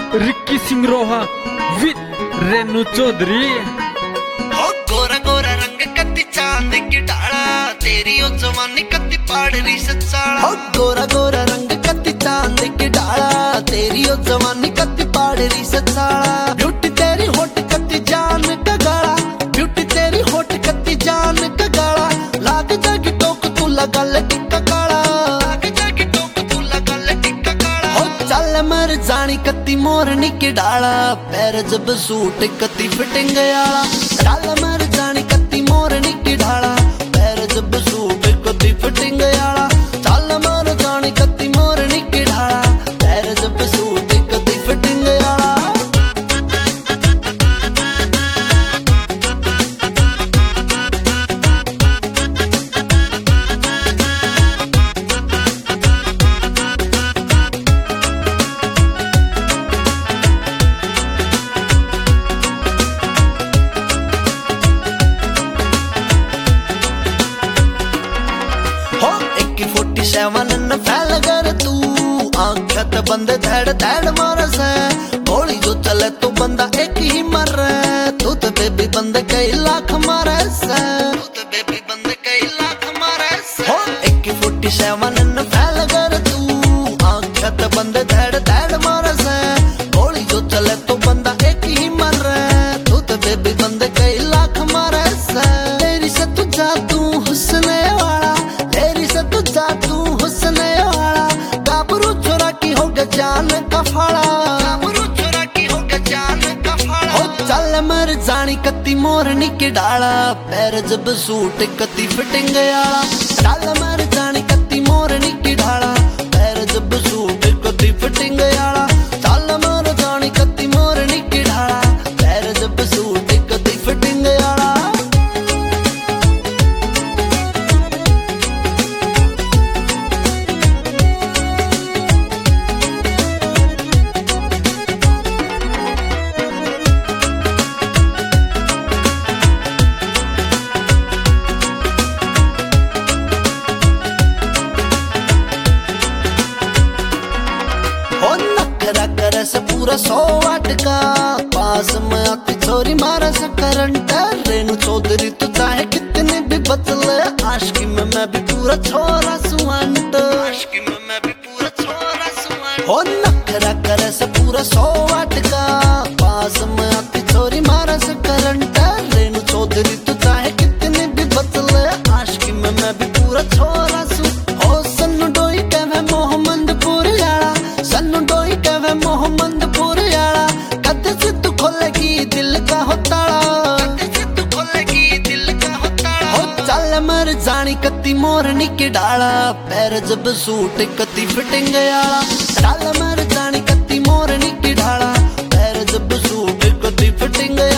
Ricky Singh Roha with Renu Chaudhary. गोरा गोरा रंग कत्ती चांद की डाला, तेरी ओ जवानी कत्ती पाड़ रही सचाला। गोरा गोरा रंग कत्ती चांद की डाला, तेरी ओ जवानी कत्ती पाड़ रही सचाला। ब्यूटी तेरी होट कत्ती जान का गाला, ब्यूटी तेरी होट कत्ती जान का गाला। लाग जागी टोक तू लगा ले टिक्का काला, लाग जागी टोक तू लगा ले टिक्का काला। हो चल मर जानी कत्ती मोरनी की डाला, पैर जब सूट कत्ती फिटिंग आला। चल मर जानी कत्ती मोरनी की ढाला, पैर जब सूट कत्ती फिटिंग आला। चल मर जानी कत्ती मोरनी की ढाला, पैर जब सूट कत्ती फिटिंग आला। सेवन फैल कर तू आंखत बंद धड़ धड़ मारस है। गोली जो चले तो बंदा एक ही मर, तू तो बेबी बंद कई लाख मारस है, तू तो बेबी बंद कई लाख मारस है। AK-47 फैल कर तू आंखत बंद धड़ धड़ मारस है। गोली जो चले तो बंदा एक ही मर, तू तो बेबी बंद कई लाख मारस है। तेरी से तू जादू हुस्न वाला, तेरी से तू जादू हुस्न वाला। गाबरू छोरा की होगा जान का फाड़ा, गाबरू छोरा की होगा जान का फाड़ा। हो चल मर जानी कत्ती मोरनी की डाला, पैर जब सूट कत्ती फिटिंग आला। चल मर जानी कत्ती मोरनी की ढाला, पैर जब सूट कत्ती फिटिंग आला। चल मर जानी कत्ती मोरनी की ढाला, पैर जब सूट कत्ती फिटिंग आला। से पूरा 100 वाट का पास में आती छोरी मारा सा करंट। रेनू चौधरी तो चाहे कितने भी बदले, आशिकी में मैं भी पूरा छोरा सुवंट, आशिकी में मैं भी पूरा छोरा सुवंट। हो नखरा करे से पूरा 100 वाट का पास में आती छोरी मारा सा करंट। रेनू चौधरी तो चाहे कितने भी बदले, आशिकी में मैं भी पूरा छोरा सु। हो सन्नू डोई कहवे मोहम्मदपुर यारा, सन्नू डोई कहवे मोहम्मदपुर यारा। कद से तू खोलेगी दिल का हो ताला, कद से तू खोलेगी दिल का हो ताला। हो चल मर जानी कत्ती मोरनी की डाला, पैर जब सूट कत्ती फिटिंग आला। चल मर जानी कत्ती मोरनी की ढाला, पैर जब सूट कत्ती फिटिंग